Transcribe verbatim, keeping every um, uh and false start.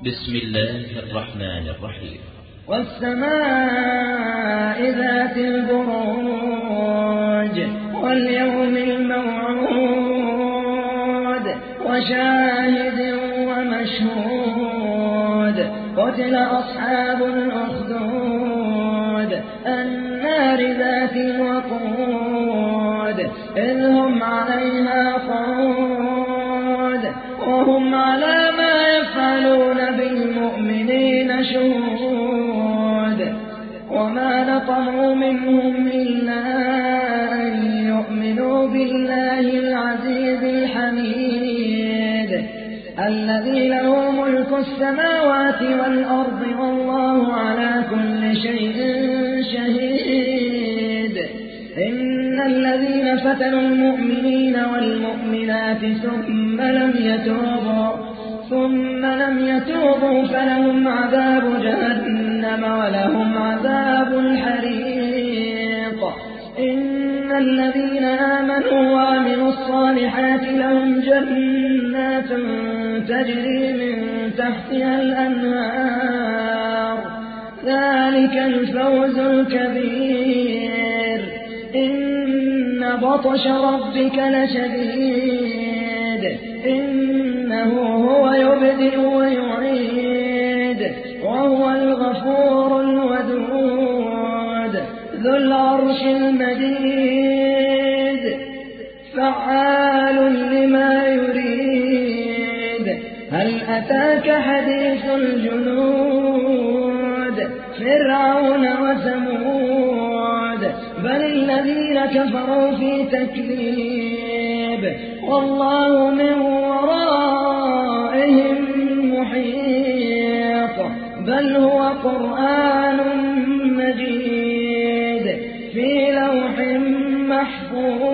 بسم الله الرحمن الرحيم. والسماء ذات البروج واليوم الموعود وشاهد ومشهود قتل أصحاب الأخدود النار ذات الوقود إذ هم عليها قعود وهم على ما يفعلون بالمؤمنين شهود وما نقموا منهم إلا أن يؤمنوا بالله العزيز الحميد الذي له ملك السماوات والأرض والله على كل شيء شهيد. إن الذين فتنوا المؤمنين والمؤمنات ثم لم يتوبوا ثم لم يتوبوا فلهم عذاب جهنم ولهم عذاب الحريق. إن الذين آمنوا وعملوا الصالحات لهم جنات تجري من تحتها الأنهار ذلك الفوز الكبير. إن بطش ربك لشديد إنه هو يبدئ ويعيد وهو الغفور الودود ذو العرش المجيد فعال لما يريد. هل أتاك حديث الجنود فرعون وثمود بل الذين كفروا في تكذيب والله من ورائهم محيط بل هو قرآن مجيد في لوح محفوظ.